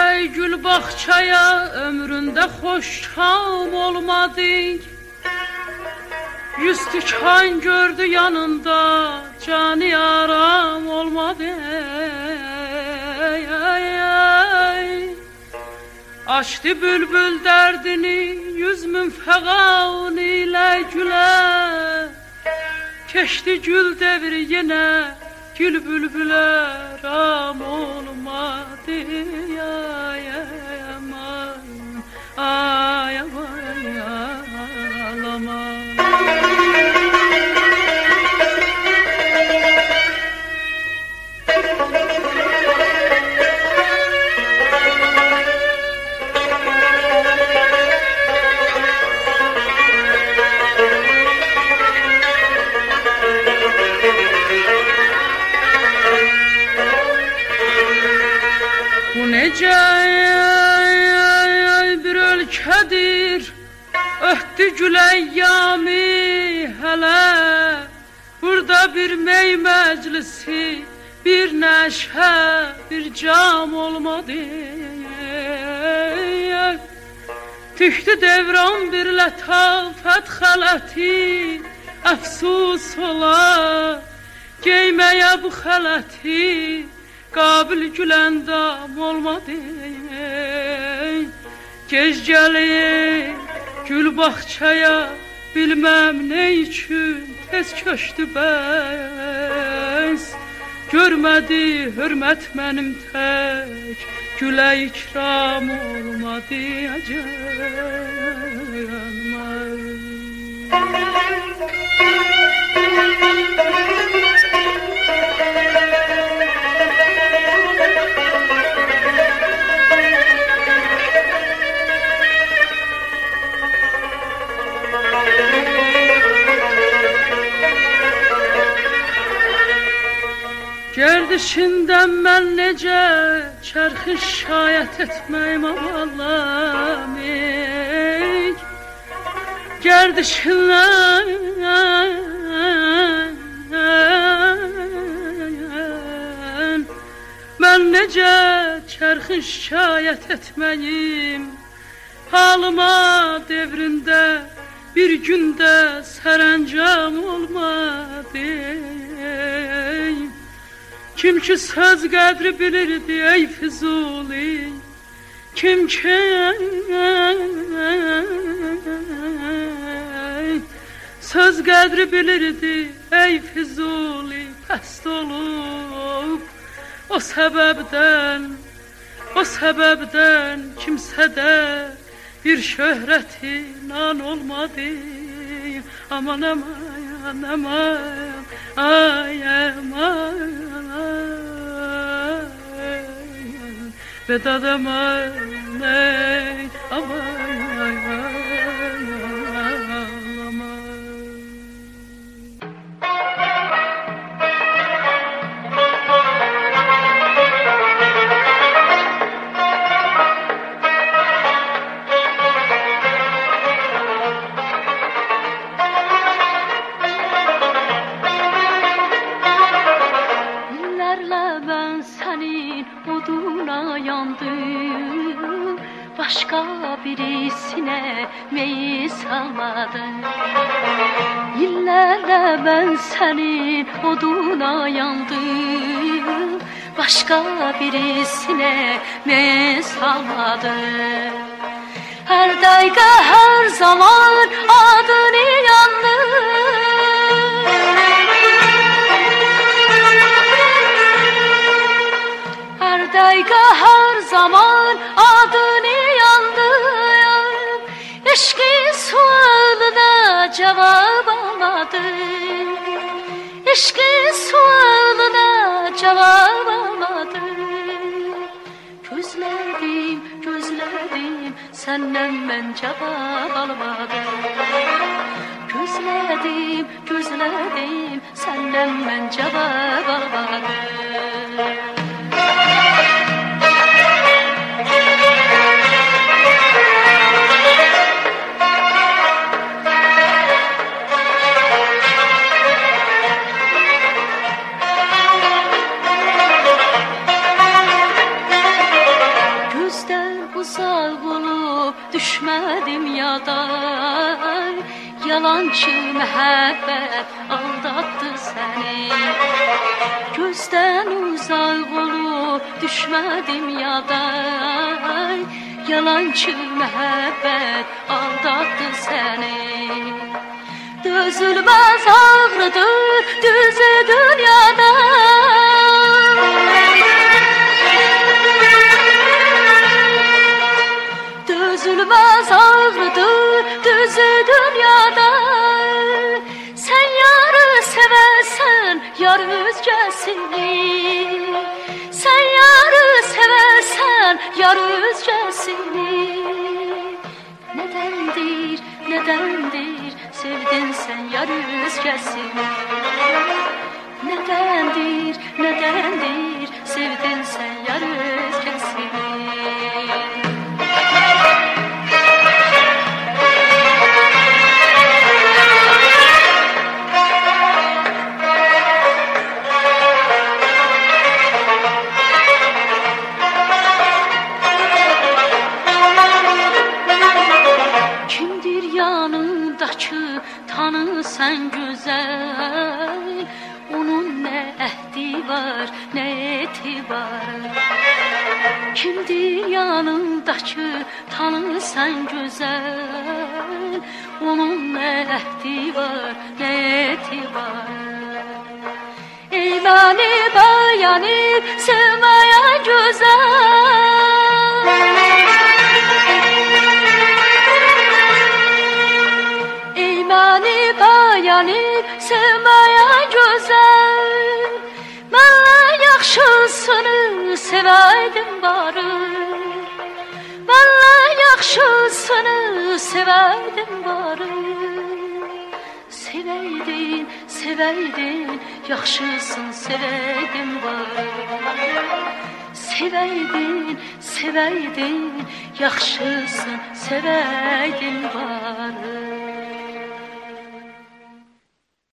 ile gül bahçaya ömründe hoş tam olmadı. 100 tükan gördü yanında, canı yaram olmadı. Açtı bülbül derdini, 100 min fegan ile güle. Keçti gül devri yine, gül bülbüle ram olmadı. Ay aman, ay aman, ağlama. Bu nece bir ülkedir, öhtü gül eyyami hele. Burada bir mey meclisi, bir neşe, bir cam olmadı. Tüktü devran bir letafet xaləti, əfsus ola giymeye bu xaləti. Qabil güləndam olmadı. Gec gəlir gül bahçaya, bilmem ne için tez köştü bəs. Görmədi hürmət mənim tək, gülə ikram olmadı Gerdişinden mən necə çərxi şayət etməyim Allah'ım. Gerdişindən mən necə çərxi şayət etməyim. Halıma devrində bir gündə sərəncam olmadı. Kim ki söz qədri bilirdi ey Füzuli, kim ki söz qədri bilirdi ey Füzuli, pəst olub o səbəbdən kimsədə bir şöhrəti nan olmadı. Aman aman aman, ay aman, vedad aman, aman, aman. Yandım, başka birisine meyi salmadım. Yıllarla ben senin oduna yandım, başka birisine meyi salmadım. Her dakika her zaman adını yandım. Her dakika her zaman adını yandım. Eşkin sualına cevap almadım. Eşkin sualına cevap almadım. Gözledim, gözledim, senden ben cevap almadım. Gözledim, gözledim, senden ben cevap almadım. uzaq olub düşmədim yada. Yalançı məhəbbət aldatdı səni. Gözdən uzaq olub düşmədim yada. Yalançı məhəbbət aldatdı səni. Dözülməz ağrıdır düzü dünyada. Dözülməz ağrıdır düzü dünyada. Sən yarı sevəsən yar özgəsini. Sən yarı sevəsən yar özgəsini. Nədəndir, nədəndir sevdin sən yar özgəsini. Nədəndir, nədəndir sevdin sən yar özgəsini. Tanısan güzel, onun ne ehdi var, ne etibar. Kimdir yanındakı, tanısan güzel, onun ne ehdi var, ne etibar. Ey beni beğenip sevmeyen güzel, məni beğenip sevməyə gözəl. Mənlə yaxşısını sevəydim barı. Mənlə yaxşısını sevəydim barı. Sevəydin, sevəydin, yaxşısın sevəydim barı. Sevəydin, sevəydin, yaxşısın sevəydim barı.